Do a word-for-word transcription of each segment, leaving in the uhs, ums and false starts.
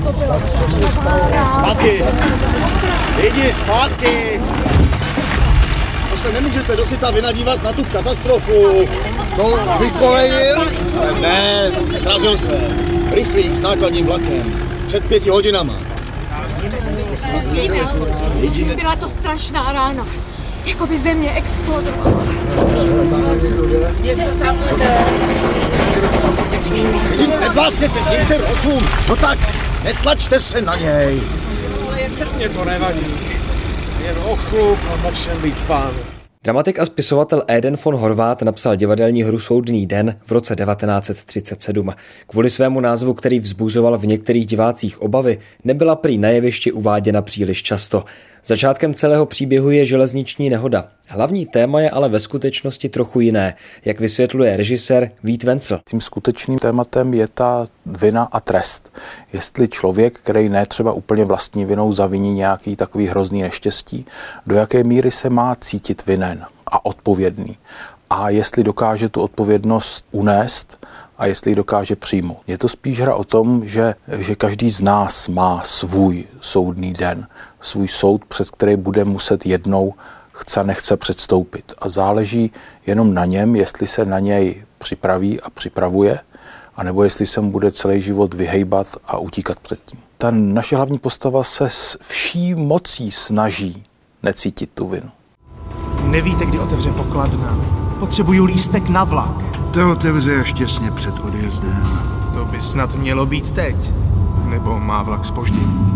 Zpátky! Jdi zpátky! To se nemůžete do světa vynadívat na tu katastrofu. To vykolejil? Ne, srazil se. Rychlým s nákladním vlakem. Před pěti hodinama. Víme, byla to strašná rána. Jako by země explodovala. Neblásněte, mějte rozum. No tak, netlačte se na něj. Mně to nevadí. Jen o chlup a mohl jsem být v pánu. Dramatik a spisovatel Eden von Horváth napsal divadelní hru Soudný den v roce devatenáct set třicet sedm. Kvůli svému názvu, který vzbuzoval v některých divácích obavy, nebyla prý na jevišti uváděna příliš často. Začátkem celého příběhu je železniční nehoda. Hlavní téma je ale ve skutečnosti trochu jiné, jak vysvětluje režisér Vít Vencel. Tím skutečným tématem je ta vina a trest. Jestli člověk, který ne třeba úplně vlastní vinou zaviní nějaký takový hrozný neštěstí, do jaké míry se má cítit vinen a odpovědný. A jestli dokáže tu odpovědnost unést a jestli ji dokáže přijmout. Je to spíš hra o tom, že, že každý z nás má svůj soudný den, svůj soud, před který bude muset jednou chce nechce předstoupit. A záleží jenom na něm, jestli se na něj připraví a připravuje, anebo jestli se mu bude celý život vyhejbat a utíkat před tím. Ta naše hlavní postava se s vší mocí snaží necítit tu vinu. Nevíte, kdy otevře pokladna. Potřebuju lístek na vlak. To otevře až těsně před odjezdem. To by snad mělo být teď. Nebo má vlak zpoždění?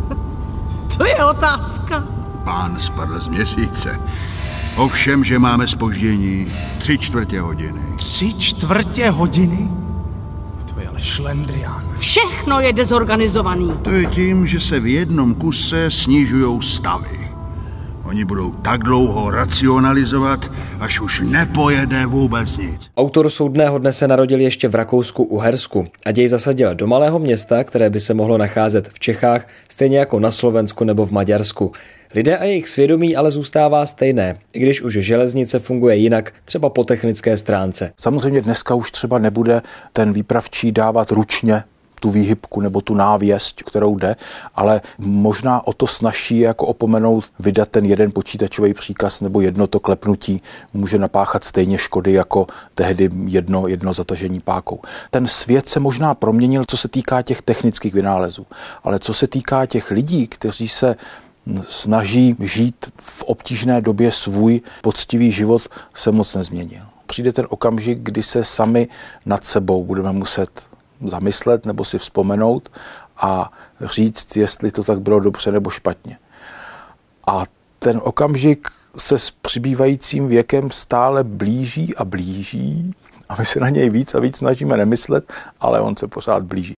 To je otázka. Pán spadl z měsíce. Ovšem, že máme zpoždění tři čtvrtě hodiny. Tři čtvrtě hodiny? To je ale šlendrián. Všechno je dezorganizovaný. To je tím, že se v jednom kuse snižujou stavy. Oni budou tak dlouho racionalizovat, až už nepojede vůbec nic. Autor Soudného dne se narodil ještě v Rakousku-Uhersku a děj zasadil do malého města, které by se mohlo nacházet v Čechách, stejně jako na Slovensku nebo v Maďarsku. Lidé a jejich svědomí ale zůstává stejné, i když už železnice funguje jinak, třeba po technické stránce. Samozřejmě dneska už třeba nebude ten výpravčí dávat ručně tu výhybku nebo tu návěst, kterou jde, ale možná o to snazší jako opomenout vydat ten jeden počítačový příkaz nebo jedno to klepnutí může napáchat stejně škody jako tehdy jedno, jedno zatažení pákou. Ten svět se možná proměnil, co se týká těch technických vynálezů, ale co se týká těch lidí, kteří se snaží žít v obtížné době svůj poctivý život, se moc nezměnil. Přijde ten okamžik, kdy se sami nad sebou budeme muset zamyslet nebo si vzpomenout a říct, jestli to tak bylo dobře nebo špatně. A ten okamžik se s přibývajícím věkem stále blíží a blíží a my se na něj víc a víc snažíme nemyslet, ale on se pořád blíží.